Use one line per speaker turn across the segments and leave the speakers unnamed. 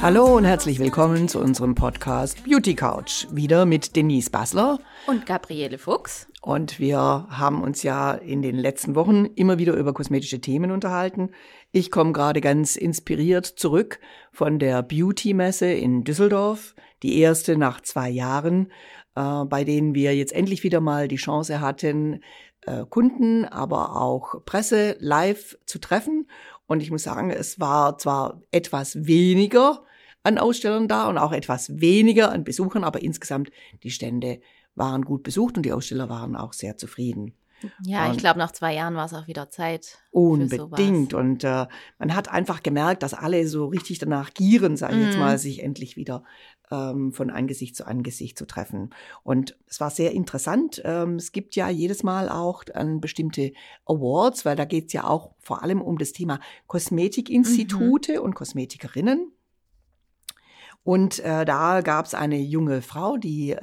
Hallo und herzlich willkommen zu unserem Podcast Beauty Couch. Wieder mit Denise Bassler
und Gabriele Fuchs.
Und wir haben uns ja in den letzten Wochen immer wieder über kosmetische Themen unterhalten. Ich komme gerade ganz inspiriert zurück von der Beauty-Messe in Düsseldorf, die erste nach 2 Jahren, bei denen wir jetzt endlich wieder mal die Chance hatten, Kunden, aber auch Presse live zu treffen. Und ich muss sagen, es war zwar etwas weniger an Ausstellern da und auch etwas weniger an Besuchern, aber insgesamt die Stände waren gut besucht und die Aussteller waren auch sehr zufrieden.
Ja, ich glaube, nach 2 Jahren war es auch wieder Zeit.
Unbedingt. Und man hat einfach gemerkt, dass alle so richtig danach gieren, sage ich jetzt mal, sich endlich wieder von Angesicht zu treffen. Und es war sehr interessant. Es gibt ja jedes Mal auch bestimmte Awards, weil da geht es ja auch vor allem um das Thema Kosmetikinstitute und Kosmetikerinnen. Und da gab es eine junge Frau, die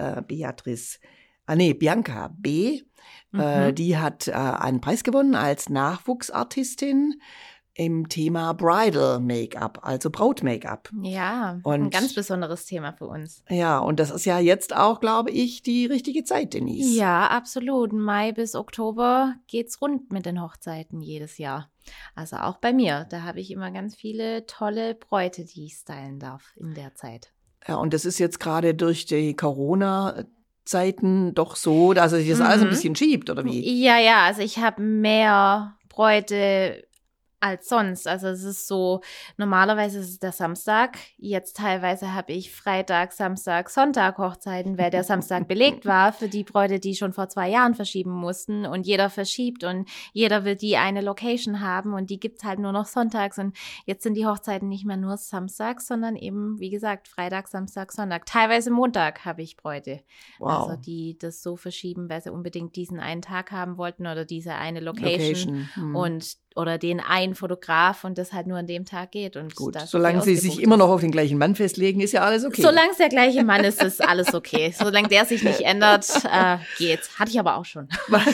Bianca B., die hat einen Preis gewonnen als Nachwuchsartistin im Thema Bridal Make-up, also Braut-Make-up.
Ja, ein ganz besonderes Thema für uns.
Ja, und das ist ja jetzt auch, glaube ich, die richtige Zeit, Denise.
Ja, absolut. Mai bis Oktober geht's rund mit den Hochzeiten jedes Jahr. Also auch bei mir. Da habe ich immer ganz viele tolle Bräute, die ich stylen darf in der Zeit.
Ja, und das ist jetzt gerade durch die Corona-Zeiten doch so, dass sich das alles ein bisschen schiebt, oder wie?
Ja, also ich habe mehr Bräute als sonst. Also es ist so, normalerweise ist es der Samstag. Jetzt teilweise habe ich Freitag, Samstag, Sonntag Hochzeiten, weil der Samstag belegt war für die Bräute, die schon vor 2 Jahren verschieben mussten. Und jeder verschiebt und jeder will die eine Location haben und die gibt's halt nur noch sonntags. Und jetzt sind die Hochzeiten nicht mehr nur samstags, sondern eben, wie gesagt, Freitag, Samstag, Sonntag. Teilweise Montag habe ich Bräute.
Wow.
Also die das so verschieben, weil sie unbedingt diesen einen Tag haben wollten oder diese eine Location. Oder den einen Fotograf und das halt nur an dem Tag geht. Und
gut, solange sie sich immer noch auf den gleichen Mann festlegen, ist ja alles okay.
Solange es der gleiche Mann ist, ist alles okay. Solange der sich nicht ändert, geht's. Hatte ich aber auch schon.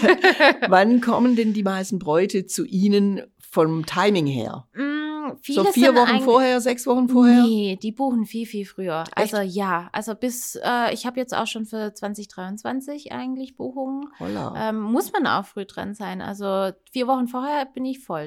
Wann kommen denn die meisten Bräute zu Ihnen vom Timing her?
Viele
so 4 Wochen vorher, 6 Wochen vorher?
Nee, die buchen viel, viel früher.
Echt?
Also ja, bis, ich habe jetzt auch schon für 2023 eigentlich Buchungen. Muss man auch früh dran sein. Also 4 Wochen vorher bin ich voll.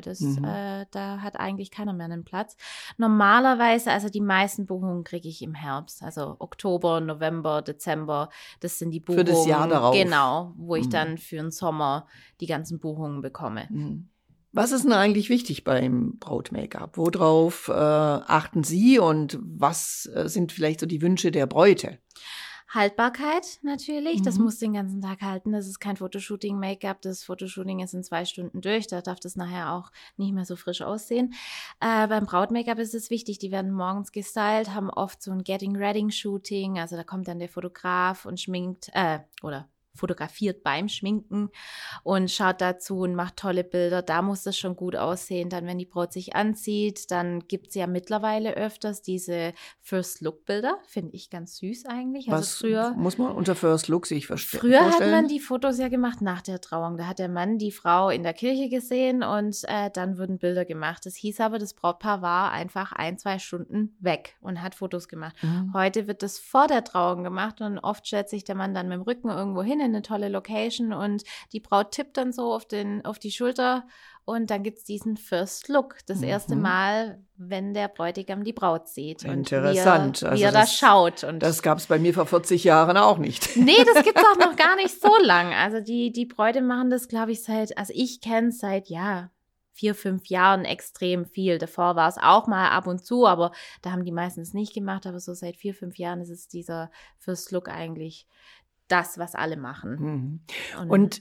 Da hat eigentlich keiner mehr einen Platz. Normalerweise, also die meisten Buchungen kriege ich im Herbst. Also Oktober, November, Dezember, das sind die Buchungen.
Für das Jahr darauf.
Genau, wo ich dann für den Sommer die ganzen Buchungen bekomme.
Was ist denn eigentlich wichtig beim Braut-Make-up? Worauf achten Sie und was sind vielleicht so die Wünsche der Bräute?
Haltbarkeit natürlich, das muss den ganzen Tag halten. Das ist kein Fotoshooting-Make-up. Das Fotoshooting ist in 2 Stunden durch. Da darf das nachher auch nicht mehr so frisch aussehen. Beim Braut-Make-up ist es wichtig, die werden morgens gestylt, haben oft so ein Getting-Ready-Shooting. Also da kommt dann der Fotograf und schminkt oder fotografiert beim Schminken und schaut dazu und macht tolle Bilder. Da muss das schon gut aussehen. Dann, wenn die Braut sich anzieht, dann gibt es ja mittlerweile öfters diese First-Look-Bilder. Finde ich ganz süß eigentlich. Also
was
früher
muss man unter First-Look sich vorstellen?
Früher hat man die Fotos ja gemacht nach der Trauung. Da hat der Mann die Frau in der Kirche gesehen und dann wurden Bilder gemacht. Das hieß aber, das Brautpaar war einfach 1-2 Stunden weg und hat Fotos gemacht. Heute wird das vor der Trauung gemacht und oft stellt sich der Mann dann mit dem Rücken irgendwo hin in eine tolle Location und die Braut tippt dann so auf die Schulter und dann gibt's diesen First Look. Das erste Mal, wenn der Bräutigam die Braut sieht.
Interessant.
Und wie er da schaut. Und
das gab's bei mir vor 40 Jahren auch nicht.
Nee, das gibt's auch noch gar nicht so lang. Also die Bräute machen das, glaube ich, ich kenne es seit 4-5 Jahren extrem viel. Davor war es auch mal ab und zu, aber da haben die meistens nicht gemacht. Aber so seit 4-5 Jahren ist es dieser First Look eigentlich das, was alle machen.
Und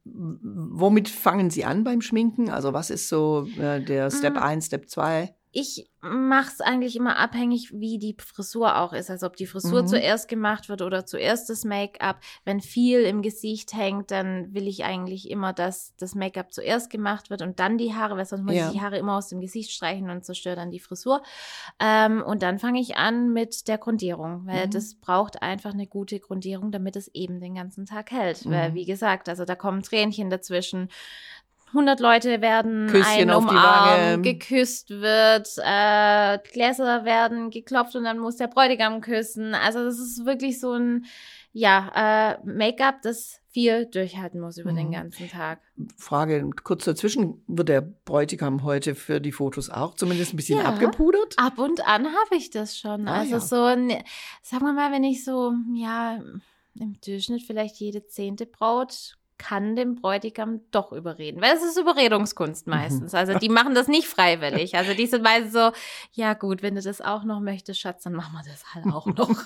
womit fangen Sie an beim Schminken? Also was ist so der Step 1, Step 2?
Ich mache es eigentlich immer abhängig, wie die Frisur auch ist. Also ob die Frisur zuerst gemacht wird oder zuerst das Make-up. Wenn viel im Gesicht hängt, dann will ich eigentlich immer, dass das Make-up zuerst gemacht wird und dann die Haare, weil sonst muss ich die Haare immer aus dem Gesicht streichen und zerstöre dann die Frisur. Und dann fange ich an mit der Grundierung, weil das braucht einfach eine gute Grundierung, damit es eben den ganzen Tag hält. Weil, wie gesagt, also da kommen Tränchen dazwischen. 100 Leute werden
Küsschen
einen
auf die Wange.
umarmt, geküsst wird, Gläser werden geklopft und dann muss der Bräutigam küssen. Also das ist wirklich so ein, Make-up, das viel durchhalten muss über den ganzen Tag.
Frage kurz dazwischen, wird der Bräutigam heute für die Fotos auch zumindest ein bisschen
Ja.
abgepudert?
Ab und an habe ich das schon. Also so, sagen wir mal, wenn ich so, im Durchschnitt vielleicht jede 10. Braut kann den Bräutigam doch überreden. Weil es ist Überredungskunst meistens. Also die machen das nicht freiwillig. Also die sind meistens so, ja gut, wenn du das auch noch möchtest, Schatz, dann machen wir das halt auch noch.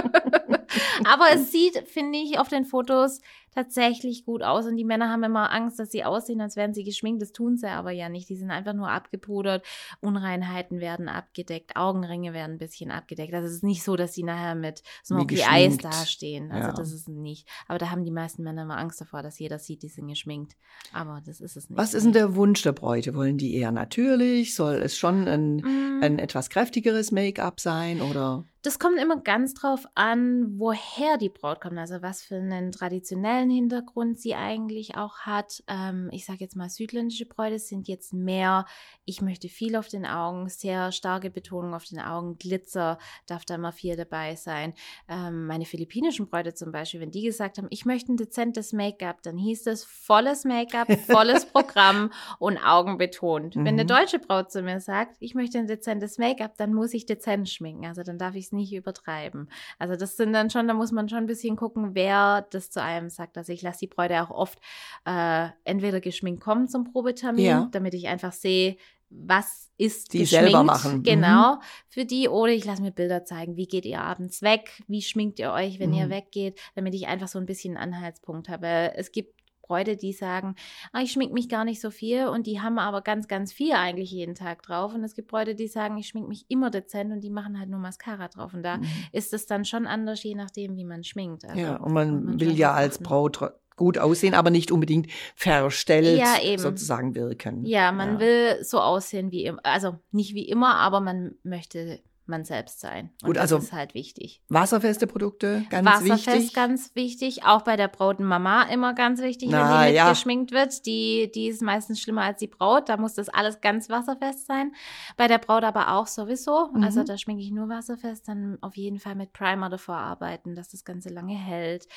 Aber es sieht, finde ich, auf den Fotos tatsächlich gut aus. Und die Männer haben immer Angst, dass sie aussehen, als wären sie geschminkt. Das tun sie aber ja nicht. Die sind einfach nur abgepudert. Unreinheiten werden abgedeckt. Augenringe werden ein bisschen abgedeckt. Also es ist nicht so, dass sie nachher mit Smoky Eyes dastehen. Also das ist nicht. Aber da haben die meisten Männer immer Angst davor, dass jeder sieht, die sind geschminkt. Aber das ist es nicht.
Was ist denn der Wunsch der Bräute? Wollen die eher natürlich? Soll es schon ein etwas kräftigeres Make-up sein oder?
Das kommt immer ganz drauf an, woher die Braut kommt, also was für einen traditionellen Hintergrund sie eigentlich auch hat. Ich sage jetzt mal, südländische Bräute sind jetzt mehr, ich möchte viel auf den Augen, sehr starke Betonung auf den Augen, Glitzer darf da immer viel dabei sein. Meine philippinischen Bräute zum Beispiel, wenn die gesagt haben, ich möchte ein dezentes Make-up, dann hieß es volles Make-up, volles Programm und Augen betont. Wenn eine deutsche Braut zu mir sagt, ich möchte ein dezentes Make-up, dann muss ich dezent schminken, also dann darf ich es nicht übertreiben. Also das sind dann schon, da muss man schon ein bisschen gucken, wer das zu einem sagt. Also ich lasse die Bräute auch oft entweder geschminkt kommen zum Probetermin, damit ich einfach sehe, was ist
die
geschminkt,
selber machen.
Genau, für die. Oder ich lasse mir Bilder zeigen, wie geht ihr abends weg, wie schminkt ihr euch, wenn ihr weggeht, damit ich einfach so ein bisschen einen Anhaltspunkt habe. Es gibt Bräute, die sagen, ich schmink mich gar nicht so viel und die haben aber ganz, ganz viel eigentlich jeden Tag drauf. Und es gibt Bräute, die sagen, ich schmink mich immer dezent und die machen halt nur Mascara drauf. Und da ist es dann schon anders, je nachdem, wie man schminkt. Also,
ja, und man will ja als Braut gut aussehen, aber nicht unbedingt verstellt sozusagen wirken.
Ja, man will so aussehen wie immer, also nicht wie immer, aber man möchte man selbst sein. Und
gut,
das
also
ist halt wichtig.
Wasserfeste Produkte, ganz
Wasserfest,
wichtig.
ganz wichtig. Auch bei der Brautmama immer ganz wichtig, wenn die mitgeschminkt wird. Die ist meistens schlimmer als die Braut. Da muss das alles ganz wasserfest sein. Bei der Braut aber auch sowieso. Also da schminke ich nur wasserfest. Dann auf jeden Fall mit Primer davor arbeiten, dass das Ganze lange hält.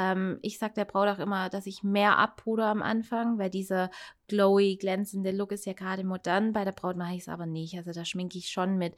Ich sage der Braut auch immer, dass ich mehr abpuder am Anfang, weil dieser glowy, glänzende Look ist ja gerade modern. Bei der Braut mache ich es aber nicht. Also da schminke ich schon mit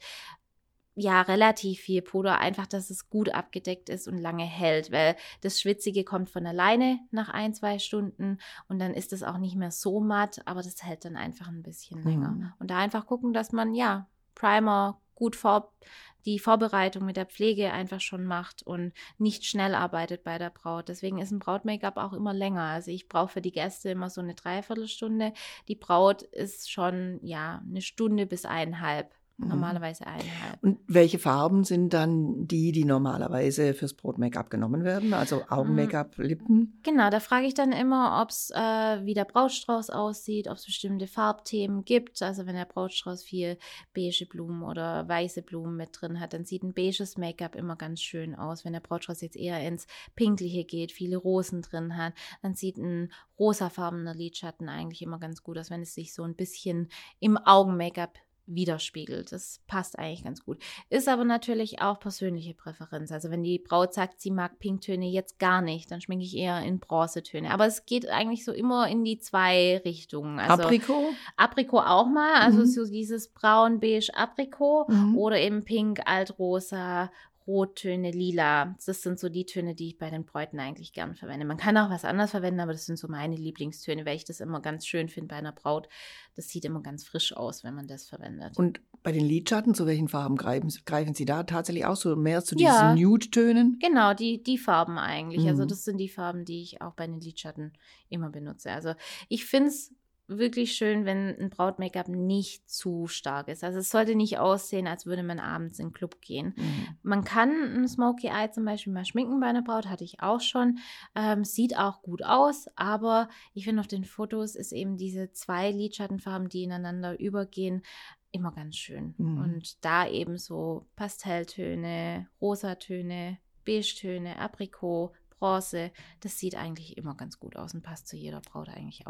relativ viel Puder, einfach, dass es gut abgedeckt ist und lange hält, weil das Schwitzige kommt von alleine nach 1-2 Stunden und dann ist es auch nicht mehr so matt, aber das hält dann einfach ein bisschen länger. Und da einfach gucken, dass man, Primer gut die Vorbereitung mit der Pflege einfach schon macht und nicht schnell arbeitet bei der Braut. Deswegen ist ein Braut-Make-up auch immer länger. Also ich brauche für die Gäste immer so eine 3/4 Stunde. Die Braut ist schon, 1 Stunde bis 1,5. Normalerweise 1,5.
Und welche Farben sind dann die normalerweise fürs Braut-Make-up genommen werden? Also Augen-Make-up, Lippen?
Genau, da frage ich dann immer, ob es wie der Brautstrauß aussieht, ob es bestimmte Farbthemen gibt. Also wenn der Brautstrauß viel beige Blumen oder weiße Blumen mit drin hat, dann sieht ein beiges Make-up immer ganz schön aus. Wenn der Brautstrauß jetzt eher ins Pinkliche geht, viele Rosen drin hat, dann sieht ein rosafarbener Lidschatten eigentlich immer ganz gut aus, wenn es sich so ein bisschen im Augen-Make-up widerspiegelt. Das passt eigentlich ganz gut. Ist aber natürlich auch persönliche Präferenz. Also wenn die Braut sagt, sie mag Pinktöne jetzt gar nicht, dann schminke ich eher in Bronzetöne. Aber es geht eigentlich so immer in die 2 Richtungen. Also
Aprikot?
Aprikot auch mal, also so dieses braun-beige Aprikot oder eben pink, altrosa, Rottöne, lila. Das sind so die Töne, die ich bei den Bräuten eigentlich gern verwende. Man kann auch was anderes verwenden, aber das sind so meine Lieblingstöne, weil ich das immer ganz schön finde bei einer Braut. Das sieht immer ganz frisch aus, wenn man das verwendet.
Und bei den Lidschatten, zu welchen Farben greifen Sie da tatsächlich auch so mehr zu diesen Nude-Tönen?
Genau, die Farben eigentlich. Also das sind die Farben, die ich auch bei den Lidschatten immer benutze. Also ich finde es wirklich schön, wenn ein Braut-Make-up nicht zu stark ist. Also es sollte nicht aussehen, als würde man abends in den Club gehen. Man kann ein Smoky Eye zum Beispiel mal schminken bei einer Braut, hatte ich auch schon. Sieht auch gut aus, aber ich finde auf den Fotos ist eben diese 2 Lidschattenfarben, die ineinander übergehen, immer ganz schön. Und da eben so Pastelltöne, Rosatöne, Beige-Töne, Aprikot, Bronze, das sieht eigentlich immer ganz gut aus und passt zu jeder Braut eigentlich auch.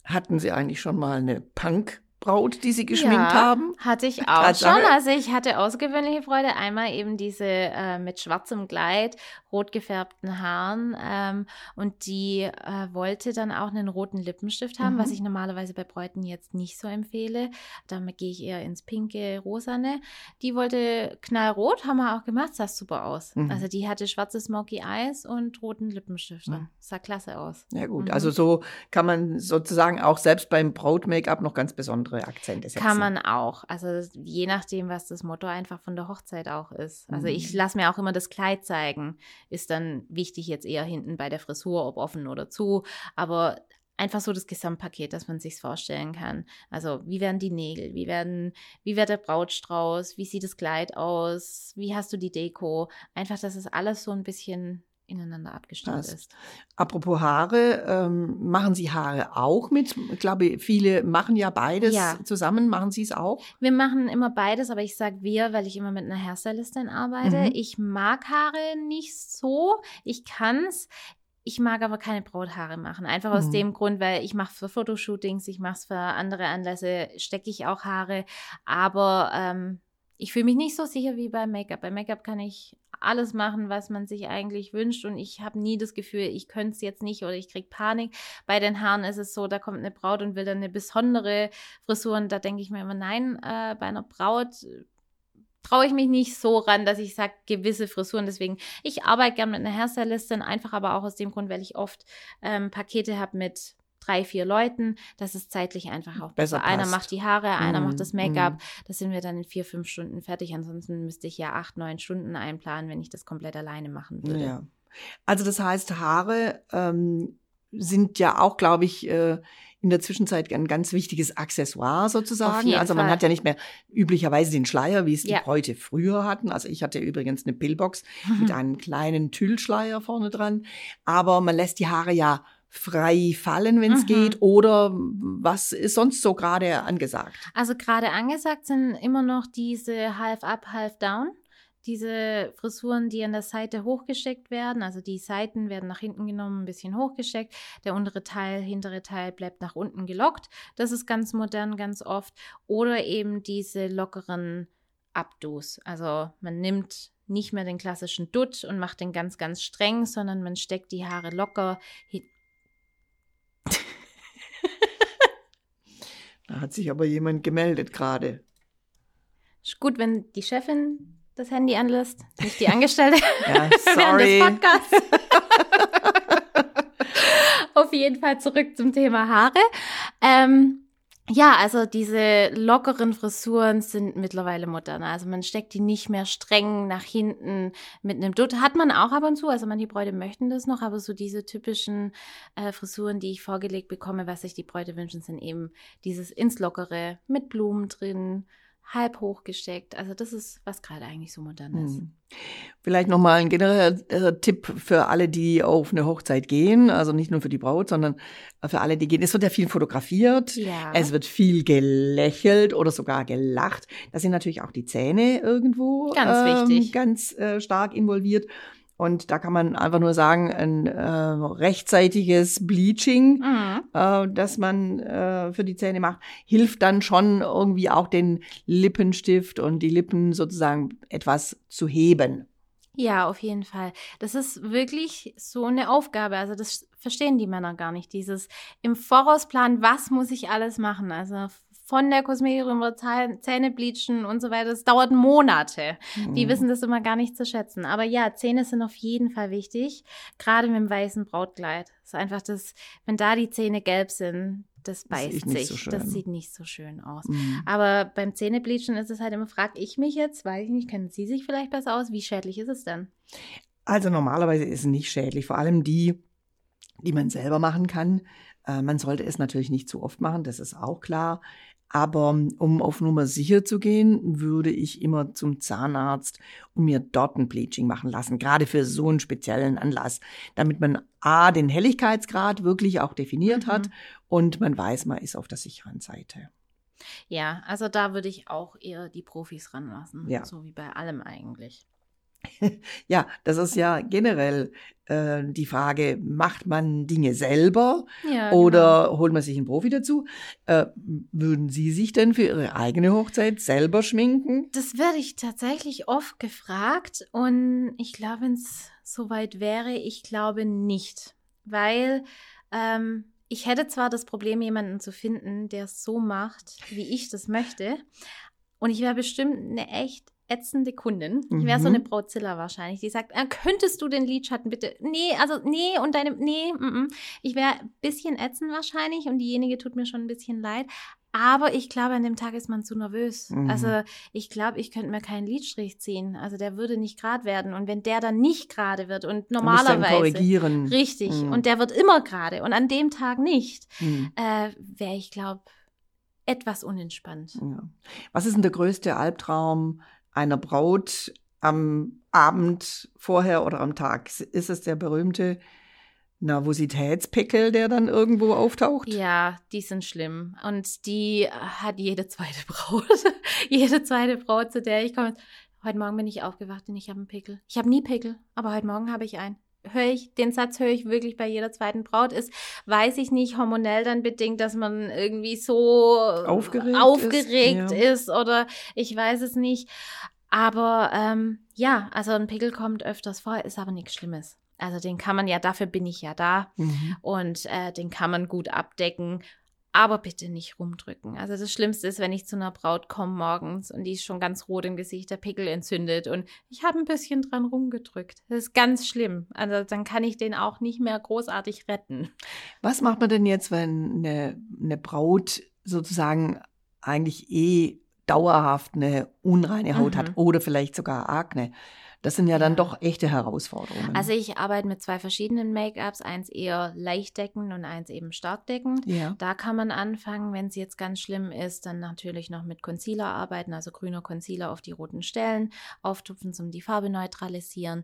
Hatten Sie eigentlich schon mal eine Punkbraut, die Sie geschminkt haben?
Hatte ich auch schon. Also ich hatte außergewöhnliche Freude. Einmal eben diese mit schwarzem Kleid, rot gefärbten Haaren und die wollte dann auch einen roten Lippenstift haben, was ich normalerweise bei Bräuten jetzt nicht so empfehle. Damit gehe ich eher ins pinke, rosane. Die wollte knallrot, haben wir auch gemacht, sah super aus. Also die hatte schwarze Smoky Eyes und roten Lippenstift drin. Sah klasse aus.
Ja gut, also so kann man sozusagen auch selbst beim Braut-Make-up noch ganz besondere Akzente setzen.
Kann man auch. Also je nachdem, was das Motto einfach von der Hochzeit auch ist. Also ich lasse mir auch immer das Kleid zeigen. Ist dann wichtig jetzt eher hinten bei der Frisur, ob offen oder zu. Aber einfach so das Gesamtpaket, dass man sich's vorstellen kann. Also wie werden die Nägel? Wie wird der Brautstrauß? Wie sieht das Kleid aus? Wie hast du die Deko? Einfach, dass es alles so ein bisschen ineinander abgestimmt ist.
Apropos Haare, machen Sie Haare auch mit? Ich glaube, viele machen ja beides zusammen. Machen Sie es auch?
Wir machen immer beides, aber ich sage wir, weil ich immer mit einer Hairstylistin arbeite. Ich mag Haare nicht so. Ich kann's. Ich mag aber keine Brauthaare machen. Einfach aus dem Grund, weil ich mache für Fotoshootings, ich mache es für andere Anlässe, stecke ich auch Haare. Aber ich fühle mich nicht so sicher wie beim Make-up. Beim Make-up kann ich alles machen, was man sich eigentlich wünscht und ich habe nie das Gefühl, ich könnte es jetzt nicht oder ich kriege Panik. Bei den Haaren ist es so, da kommt eine Braut und will dann eine besondere Frisur und da denke ich mir immer, nein, bei einer Braut traue ich mich nicht so ran, dass ich sage, gewisse Frisuren. Deswegen, ich arbeite gerne mit einer Hairstylistin, einfach aber auch aus dem Grund, weil ich oft Pakete habe mit 3-4 Leuten, dass es zeitlich einfach auch besser. Einer macht die Haare, einer macht das Make-up. Da sind wir dann in 4-5 Stunden fertig. Ansonsten müsste ich ja 8-9 Stunden einplanen, wenn ich das komplett alleine machen würde.
Ja. Also das heißt, Haare sind ja auch, glaube ich, in der Zwischenzeit ein ganz wichtiges Accessoire sozusagen.
Auf jeden
also man
Fall.
hat ja nicht mehr üblicherweise den Schleier, wie es die Bräute früher hatten. Also ich hatte übrigens eine Pillbox mit einem kleinen Tüllschleier vorne dran. Aber man lässt die Haare ja frei fallen, wenn es geht. Oder was ist sonst so gerade angesagt?
Also gerade angesagt sind immer noch diese Half Up, Half Down. Diese Frisuren, die an der Seite hochgesteckt werden, also die Seiten werden nach hinten genommen, ein bisschen hochgesteckt. Der untere Teil, hintere Teil bleibt nach unten gelockt. Das ist ganz modern, ganz oft. Oder eben diese lockeren Updos. Also man nimmt nicht mehr den klassischen Dutt und macht den ganz, ganz streng, sondern man steckt die Haare locker hin.
Da hat sich aber jemand gemeldet gerade.
Ist gut, wenn die Chefin das Handy anlässt, nicht die Angestellte.
Ja,
Während
sorry.
des Podcasts. Auf jeden Fall zurück zum Thema Haare. Ja, also diese lockeren Frisuren sind mittlerweile modern. Also man steckt die nicht mehr streng nach hinten mit einem Dutt. Hat man auch ab und zu, also manche Bräute möchten das noch, aber so diese typischen Frisuren, die ich vorgelegt bekomme, was sich die Bräute wünschen, sind eben dieses ins Lockere mit Blumen drin, halb hochgesteckt. Also das ist, was gerade eigentlich so modern ist.
Vielleicht nochmal ein genereller Tipp für alle, die auf eine Hochzeit gehen. Also nicht nur für die Braut, sondern für alle, die gehen. Es wird ja viel fotografiert.
Ja.
Es wird viel gelächelt oder sogar gelacht. Da sind natürlich auch die Zähne irgendwo
Ganz wichtig.
ganz stark involviert. Und da kann man einfach nur sagen, ein rechtzeitiges Bleaching, das man für die Zähne macht, hilft dann schon irgendwie auch den Lippenstift und die Lippen sozusagen etwas zu heben.
Ja, auf jeden Fall. Das ist wirklich so eine Aufgabe. Also das verstehen die Männer gar nicht. Dieses im Voraus planen, was muss ich alles machen? Also von der Kosmetikerin über Zähne bleachen und so weiter. Das dauert Monate. Die wissen das immer gar nicht zu schätzen. Aber ja, Zähne sind auf jeden Fall wichtig. Gerade mit dem weißen Brautkleid. Das ist einfach das, wenn da die Zähne gelb sind, das beißt sich.
So
das sieht nicht so schön aus. Aber beim Zähnebleachen ist es halt immer, frage ich mich jetzt, weiß ich nicht, kennen Sie sich vielleicht besser aus? Wie schädlich ist es denn?
Also normalerweise ist es nicht schädlich. Vor allem die man selber machen kann. Man sollte es natürlich nicht zu oft machen, das ist auch klar. Aber um auf Nummer sicher zu gehen, würde ich immer zum Zahnarzt und mir dort ein Bleaching machen lassen, gerade für so einen speziellen Anlass, damit man A, den Helligkeitsgrad wirklich auch definiert hat und man weiß, man ist auf der sicheren Seite.
Ja, also da würde ich auch eher die Profis ranlassen,
Ja.
so wie bei allem eigentlich.
Ja, das ist ja generell die Frage, macht man Dinge selber
Ja,
oder holt man sich einen Profi dazu? Würden Sie sich denn für Ihre eigene Hochzeit selber schminken?
Das werde ich tatsächlich oft gefragt und ich glaube, wenn es soweit wäre, ich glaube nicht, weil ich hätte zwar das Problem, jemanden zu finden, der es so macht, wie ich das möchte, und ich wäre bestimmt eine echt ätzende Kundin. Ich wäre so eine Brautzilla wahrscheinlich, die sagt, könntest du den Lidschatten bitte? Nee, und Ich wäre ein bisschen ätzend wahrscheinlich und diejenige tut mir schon ein bisschen leid. Aber ich glaube, an dem Tag ist man zu nervös. Also ich glaube, ich könnte mir keinen Lidstrich ziehen. Also der würde nicht gerade werden. Und wenn der dann nicht gerade wird und normalerweise
dann korrigieren.
Richtig. Und der wird immer gerade und an dem Tag nicht, wäre ich, glaube, etwas unentspannt.
Ja. Was ist denn der größte Albtraum einer Braut am Abend vorher oder am Tag? Ist es der berühmte Nervositätspickel, der dann irgendwo auftaucht?
Ja, die sind schlimm. Und die hat jede zweite Braut. Jede zweite Braut, zu der ich komme. Heute Morgen bin ich aufgewacht und ich habe einen Pickel. Ich habe nie Pickel, aber heute Morgen habe ich einen. Den Satz höre ich wirklich bei jeder zweiten Braut. Ist, weiß ich nicht, hormonell dann bedingt, dass man irgendwie so aufgeregt ist oder ich weiß es nicht. Aber also ein Pickel kommt öfters vor, ist aber nichts Schlimmes. Also den kann man ja, dafür bin ich ja da und den kann man gut abdecken, aber bitte nicht rumdrücken. Also das Schlimmste ist, wenn ich zu einer Braut komme morgens und die ist schon ganz rot im Gesicht, der Pickel entzündet und ich habe ein bisschen dran rumgedrückt. Das ist ganz schlimm. Also dann kann ich den auch nicht mehr großartig retten.
Was macht man denn jetzt, wenn eine Braut sozusagen eigentlich dauerhaft eine unreine Haut hat oder vielleicht sogar Akne? Das sind ja dann doch echte Herausforderungen.
Also ich arbeite mit 2 verschiedenen Make-ups, eins eher leicht deckend und eins eben stark deckend.
Ja.
Da kann man anfangen, wenn es jetzt ganz schlimm ist, dann natürlich noch mit Concealer arbeiten, also grüner Concealer auf die roten Stellen, auftupfen, um die Farbe neutralisieren.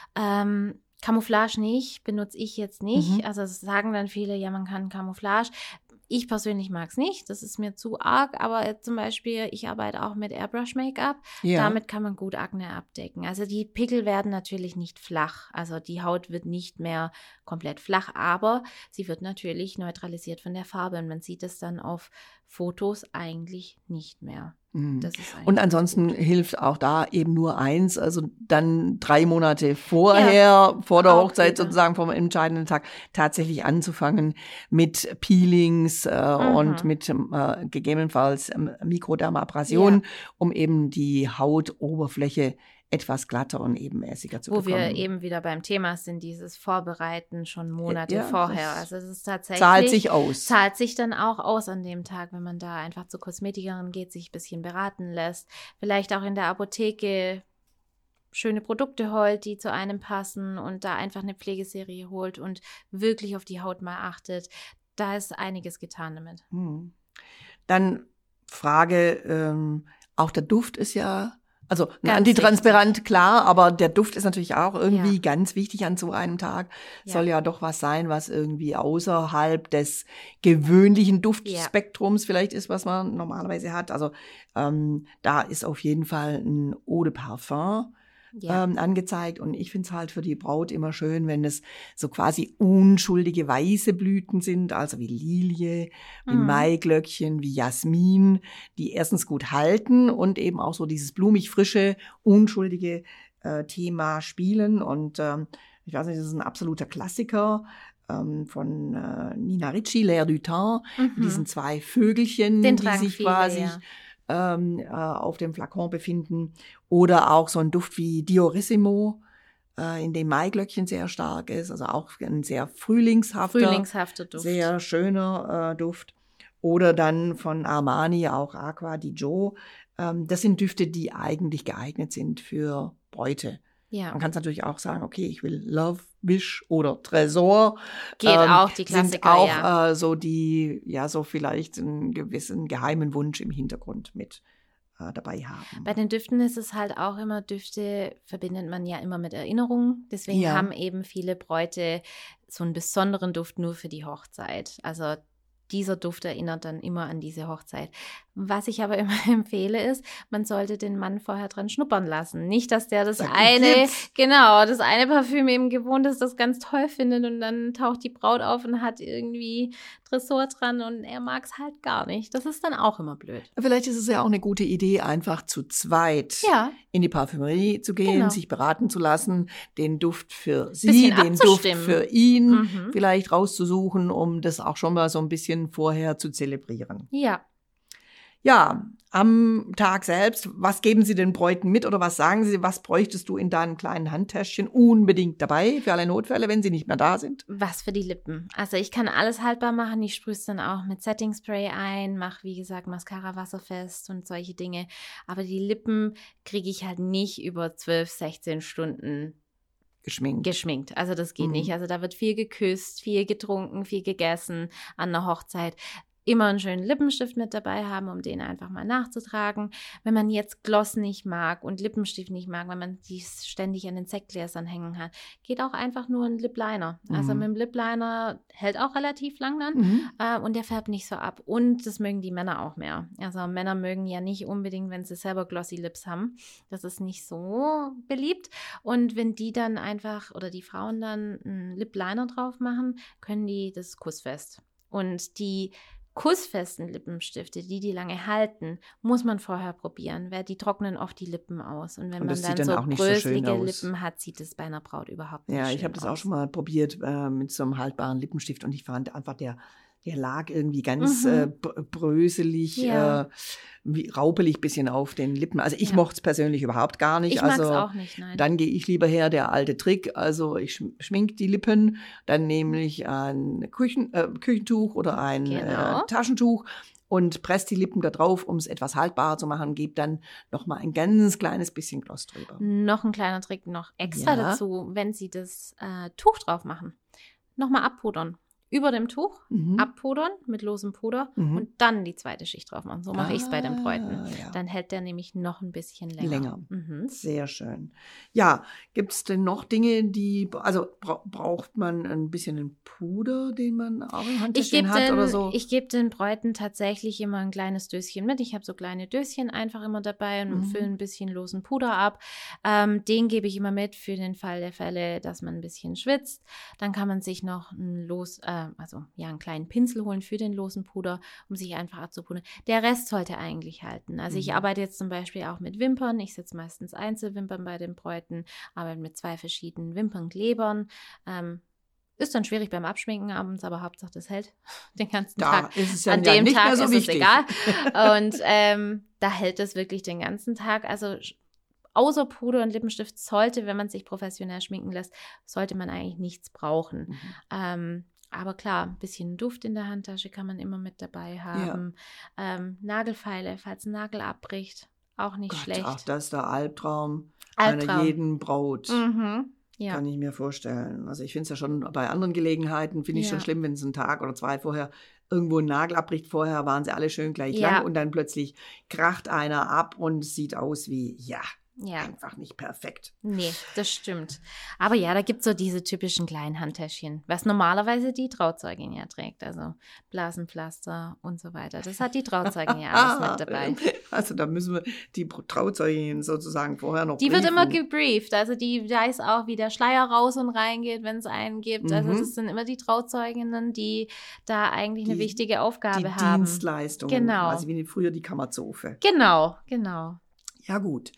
Camouflage nicht, benutze ich jetzt nicht. Also das sagen dann viele, ja, man kann Camouflage. Ich persönlich mag es nicht, das ist mir zu arg, aber zum Beispiel, ich arbeite auch mit Airbrush-Make-up, damit kann man gut Akne abdecken. Also die Pickel werden natürlich nicht flach, also die Haut wird nicht mehr komplett flach, aber sie wird natürlich neutralisiert von der Farbe und man sieht es dann auf Fotos eigentlich nicht mehr.
Und ansonsten hilft auch da eben nur eins, also dann 3 Monate vorher, vor der Hochzeit sozusagen, vom entscheidenden Tag, tatsächlich anzufangen mit Peelings und mit gegebenenfalls Mikrodermabrasion, um eben die Hautoberfläche etwas glatter und ebenmäßiger zu bekommen.
Wo wir eben wieder beim Thema sind, dieses Vorbereiten schon Monate vorher. Also es ist tatsächlich…
Zahlt sich aus.
Zahlt sich dann auch aus an dem Tag, wenn man da einfach zur Kosmetikerin geht, sich ein bisschen beraten lässt. Vielleicht auch in der Apotheke schöne Produkte holt, die zu einem passen und da einfach eine Pflegeserie holt und wirklich auf die Haut mal achtet. Da ist einiges getan damit.
Dann Frage, auch der Duft ist ja… Also antitransparent, klar, aber der Duft ist natürlich auch irgendwie ganz wichtig an so einem Tag. Soll ja doch was sein, was irgendwie außerhalb des gewöhnlichen Duftspektrums vielleicht ist, was man normalerweise hat. Also da ist auf jeden Fall ein Eau de Parfum angezeigt. Und ich finde es halt für die Braut immer schön, wenn es so quasi unschuldige weiße Blüten sind, also wie Lilie, wie Maiglöckchen, wie Jasmin, die erstens gut halten und eben auch so dieses blumig-frische, unschuldige Thema spielen. Und ich weiß nicht, das ist ein absoluter Klassiker von Nina Ricci, L'air du temps, mit diesen 2 Vögelchen, die sich quasi auf dem Flakon befinden. Oder auch so ein Duft wie Diorissimo, in dem Maiglöckchen sehr stark ist. Also auch ein sehr frühlingshafter
Duft.
Sehr schöner Duft. Oder dann von Armani auch Acqua di Gio. Das sind Düfte, die eigentlich geeignet sind für Bräute.
Ja.
Man kann es natürlich auch sagen, okay, ich will Love, Wish oder Tresor.
Geht auch, die Klassiker,
sind auch so die, so vielleicht einen gewissen geheimen Wunsch im Hintergrund mit dabei haben.
Bei den Düften ist es halt auch immer, Düfte verbindet man ja immer mit Erinnerungen. Deswegen haben eben viele Bräute so einen besonderen Duft nur für die Hochzeit. Also dieser Duft erinnert dann immer an diese Hochzeit. Was ich aber immer empfehle ist, man sollte den Mann vorher dran schnuppern lassen. Nicht, dass der das
Sag,
eine Parfüm eben gewohnt ist, das ganz toll findet und dann taucht die Braut auf und hat irgendwie Tresor dran und er mag es halt gar nicht. Das ist dann auch immer blöd.
Vielleicht ist es ja auch eine gute Idee, einfach zu zweit in die Parfümerie zu gehen, sich beraten zu lassen, den Duft für sie, den Duft für ihn vielleicht rauszusuchen, um das auch schon mal so ein bisschen vorher zu zelebrieren.
Ja.
Ja, am Tag selbst, was geben Sie den Bräuten mit oder was sagen Sie, was bräuchtest du in deinem kleinen Handtäschchen unbedingt dabei für alle Notfälle, wenn sie nicht mehr da sind?
Was für die Lippen. Also ich kann alles haltbar machen. Ich sprühe es dann auch mit Setting Spray ein, mache wie gesagt Mascara wasserfest und solche Dinge. Aber die Lippen kriege ich halt nicht über 12, 16 Stunden geschminkt. Also das geht nicht. Also da wird viel geküsst, viel getrunken, viel gegessen an der Hochzeit. Immer einen schönen Lippenstift mit dabei haben, um den einfach mal nachzutragen. Wenn man jetzt Gloss nicht mag und Lippenstift nicht mag, wenn man die ständig an den Sektgläsern hängen hat, geht auch einfach nur ein Lip Liner. Also mit dem Lip Liner hält auch relativ lang dann und der färbt nicht so ab. Und das mögen die Männer auch mehr. Also Männer mögen ja nicht unbedingt, wenn sie selber glossy Lips haben. Das ist nicht so beliebt. Und wenn die dann einfach oder die Frauen dann einen Lip Liner drauf machen, können die das kussfest. Und die kussfesten Lippenstifte, die lange halten, muss man vorher probieren, weil die trocknen oft die Lippen aus. Und wenn man dann so bröselige Lippen hat, sieht es bei einer Braut überhaupt nicht schön aus. Ja,
ich habe das auch schon mal probiert mit so einem haltbaren Lippenstift und ich fand einfach, der lag irgendwie ganz bröselig, raupelig bisschen auf den Lippen. Also ich mochte es persönlich überhaupt gar nicht.
Ich mag es auch nicht, nein.
Dann gehe ich lieber her, der alte Trick. Also ich schminke die Lippen, dann nehme ich ein Küchentuch oder ein Taschentuch und presse die Lippen da drauf, um es etwas haltbarer zu machen, gebe dann noch mal ein ganz kleines bisschen Gloss drüber.
Noch ein kleiner Trick noch extra dazu, wenn Sie das Tuch drauf machen. Noch mal abpudern. Über dem Tuch abpudern mit losem Puder und dann die zweite Schicht drauf machen. So mache ich es bei den Bräuten. Ja. Dann hält der nämlich noch ein bisschen länger.
Sehr schön. Ja, gibt es denn noch Dinge, braucht man ein bisschen einen Puder, den man auch im Handtäschchen hat oder so?
Ich gebe den Bräuten tatsächlich immer ein kleines Döschen mit. Ich habe so kleine Döschen einfach immer dabei und fülle ein bisschen losen Puder ab. Den gebe ich immer mit für den Fall der Fälle, dass man ein bisschen schwitzt. Dann kann man sich noch einen kleinen Pinsel holen für den losen Puder, um sich einfach abzupudern. Der Rest sollte eigentlich halten. Also ich arbeite jetzt zum Beispiel auch mit Wimpern. Ich setze meistens Einzelwimpern bei den Bräuten, arbeite mit 2 verschiedenen Wimpernklebern. Ist dann schwierig beim Abschminken abends, aber Hauptsache das hält den ganzen Tag.
Ist es ja an dem nicht Tag mehr so ist wichtig.
Es egal. Und da hält es wirklich den ganzen Tag. Also außer Puder und Lippenstift sollte, wenn man sich professionell schminken lässt, sollte man eigentlich nichts brauchen. Aber klar, ein bisschen Duft in der Handtasche kann man immer mit dabei haben. Ja. Nagelfeile, falls ein Nagel abbricht, auch nicht schlecht.
Ach, das ist der Albtraum einer jeden Braut.
Ja.
Kann ich mir vorstellen. Also ich finde es ja schon bei anderen Gelegenheiten, finde ich schon schlimm, wenn es einen Tag oder 2 vorher irgendwo ein Nagel abbricht. Vorher waren sie alle schön gleich lang und dann plötzlich kracht einer ab und es sieht aus wie, einfach nicht perfekt.
Nee, das stimmt. Aber ja, da gibt es so diese typischen kleinen Handtäschchen, was normalerweise die Trauzeugin ja trägt. Also Blasenpflaster und so weiter. Das hat die Trauzeugin ja alles mit dabei.
Also da müssen wir die Trauzeugin sozusagen vorher noch
briefen. Die wird immer gebrieft. Also die weiß auch, wie der Schleier raus und reingeht, wenn es einen gibt. Also das sind immer die Trauzeuginnen, die da eigentlich eine wichtige Aufgabe haben.
Die Dienstleistung.
Genau.
Also wie früher die Kammerzofe.
Genau.
Ja gut.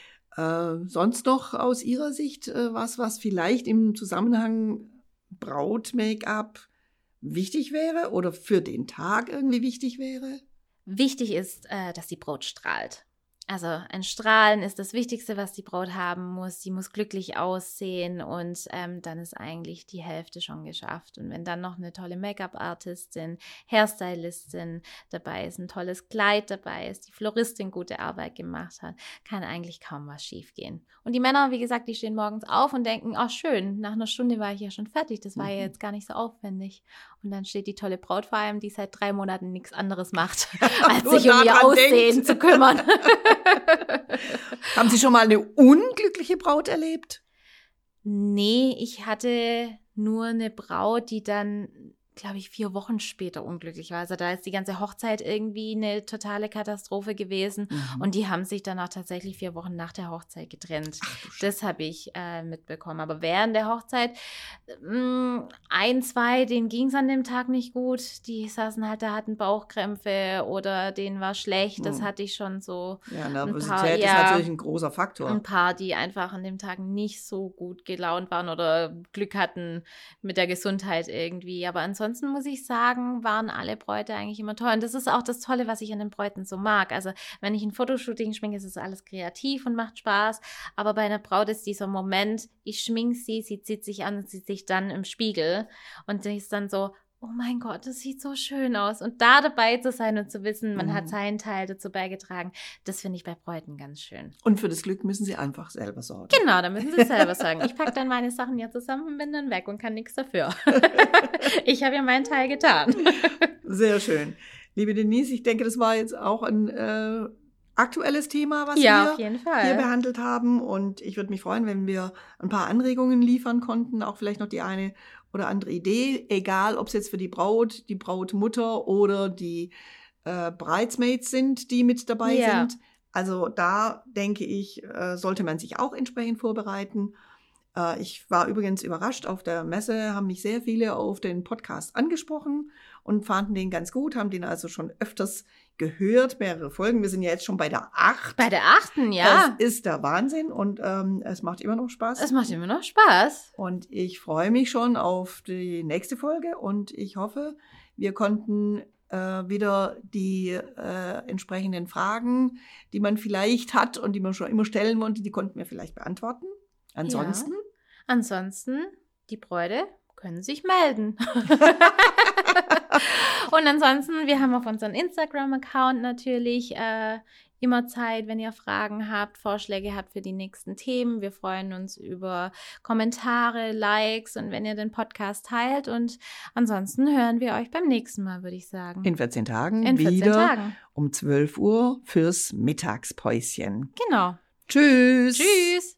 Sonst noch aus Ihrer Sicht was vielleicht im Zusammenhang Braut-Make-up wichtig wäre oder für den Tag irgendwie wichtig wäre?
Wichtig ist, dass die Braut strahlt. Also ein Strahlen ist das Wichtigste, was die Braut haben muss. Die muss glücklich aussehen und dann ist eigentlich die Hälfte schon geschafft. Und wenn dann noch eine tolle Make-up-Artistin, Hairstylistin dabei ist, ein tolles Kleid dabei ist, die Floristin gute Arbeit gemacht hat, kann eigentlich kaum was schief gehen. Und die Männer, wie gesagt, die stehen morgens auf und denken, ach schön, nach einer Stunde war ich ja schon fertig, das war ja jetzt gar nicht so aufwendig. Und dann steht die tolle Braut vor einem, die seit 3 Monaten nichts anderes macht, als sich um ihr Aussehen zu kümmern.
Haben Sie schon mal eine unglückliche Braut erlebt?
Nee, ich hatte nur eine Braut, die dann glaube ich, 4 Wochen später unglücklicherweise. Da ist die ganze Hochzeit irgendwie eine totale Katastrophe gewesen. Und die haben sich dann auch tatsächlich 4 Wochen nach der Hochzeit getrennt. Das habe ich mitbekommen. Aber während der Hochzeit, 1, 2, denen ging es an dem Tag nicht gut. Die saßen halt da, hatten Bauchkrämpfe oder denen war schlecht. Das hatte ich schon so.
Ja, Nervosität ist natürlich ein großer Faktor.
Ein paar, die einfach an dem Tag nicht so gut gelaunt waren oder Glück hatten mit der Gesundheit irgendwie. Aber ansonsten muss ich sagen, waren alle Bräute eigentlich immer toll. Und das ist auch das Tolle, was ich an den Bräuten so mag. Also wenn ich ein Fotoshooting schminke, ist es alles kreativ und macht Spaß. Aber bei einer Braut ist dieser Moment, ich schminke sie zieht sich an und sieht sich dann im Spiegel. Und die ist dann so, oh mein Gott, das sieht so schön aus. Und da dabei zu sein und zu wissen, man hat seinen Teil dazu beigetragen, das finde ich bei Bräuten ganz schön.
Und für das Glück müssen sie einfach selber sorgen.
Genau, da müssen sie selber sagen. Ich packe dann meine Sachen ja zusammen und bin dann weg und kann nichts dafür. Ich habe ja meinen Teil getan.
Sehr schön. Liebe Denise, ich denke, das war jetzt auch ein aktuelles Thema, was
auf jeden Fall
hier behandelt haben. Und ich würde mich freuen, wenn wir ein paar Anregungen liefern konnten, auch vielleicht noch die eine oder andere Idee, egal ob es jetzt für die Braut, die Brautmutter oder die Bridesmaids sind, die mit dabei sind. Also da denke ich, sollte man sich auch entsprechend vorbereiten. Ich war übrigens überrascht, auf der Messe haben mich sehr viele auf den Podcast angesprochen und fanden den ganz gut, haben den also schon öfters gehört, mehrere Folgen. Wir sind ja jetzt schon bei der 8.
Bei der 8., ja.
Das ist der Wahnsinn und es macht immer noch Spaß.
Es macht immer noch Spaß.
Und ich freue mich schon auf die nächste Folge und ich hoffe, wir konnten wieder die entsprechenden Fragen, die man vielleicht hat und die man schon immer stellen wollte, die konnten wir vielleicht beantworten. Ansonsten?
Ja. Ansonsten, die Bräute können sich melden. Und ansonsten, wir haben auf unserem Instagram-Account natürlich immer Zeit, wenn ihr Fragen habt, Vorschläge habt für die nächsten Themen. Wir freuen uns über Kommentare, Likes und wenn ihr den Podcast teilt. Und ansonsten hören wir euch beim nächsten Mal, würde ich sagen.
In 14 Tagen
In 14
wieder
Tagen.
um 12 Uhr fürs Mittagspäuschen.
Genau.
Tschüss.
Tschüss.